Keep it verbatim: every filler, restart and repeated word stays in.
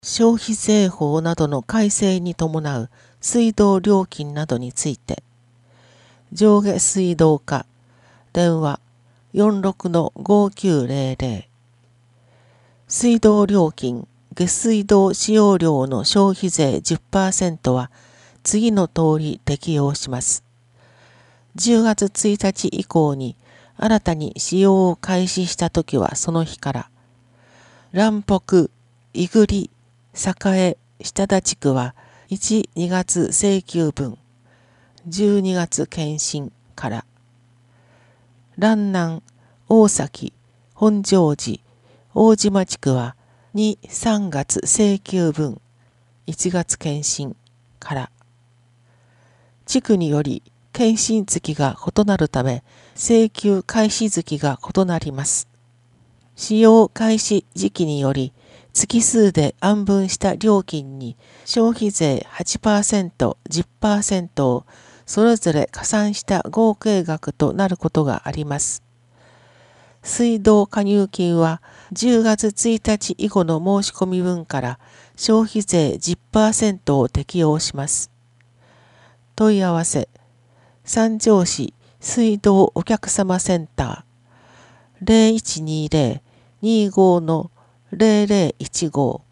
消費税法などの改正に伴う水道料金などについて、上下水道課、電話 よんろくのごきゅうぜろぜろ。水道料金、下水道使用量の消費税 じゅっパーセント は次の通り適用します。じゅうがつついたち以降に新たに使用を開始したときはその日から、蘭北、井栗、栄、下田地区はいち、にがつ請求分、じゅうにがつ検診から、蘭南、大崎、本庄寺、大島地区はに、さんがつ請求分、いちがつ検診から、地区により検診月が異なるため、請求開始月が異なります。使用開始時期により、月数で案分した料金に消費税 はちパーセント、じゅっパーセント をそれぞれ加算した合計額となることがあります。水道加入金はじゅうがつついたち以後の申し込み分から消費税 じゅっパーセント を適用します。問い合わせ、三条市水道お客様センター ゼロいちにゼロ にじゅうご ゼロゼロいちご